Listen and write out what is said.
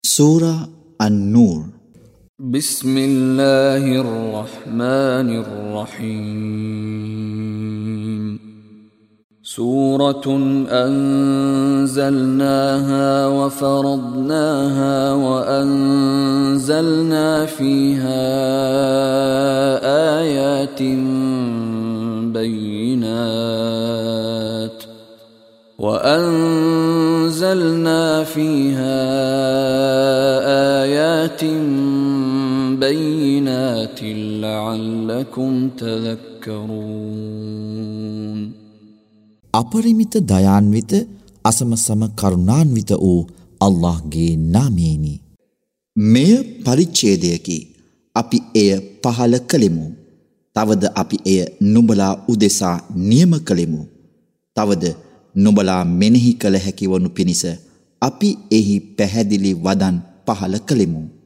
Surah An-Nur. بسم الله الرحمن الرحيم سورة أنزلناها وفرضناها وأنزلنا فيها آيات بينات لعلكم تذكرون. අපරිමිත දයාන්විත අසමසම කරුණාන්විත වූ අල්ලාහ්ගේ නාමයෙනි. මෙය පරිච්ඡේදයකි. අපි එය පහල කළෙමු. තවද අපි එය නුඹලා උදෙසා නියම කළෙමු. තවද නුඹලා මෙනෙහි කළ හැකි වනු පිණිස අපි එහි පැහැදිලි වදන් පහල කළෙමු.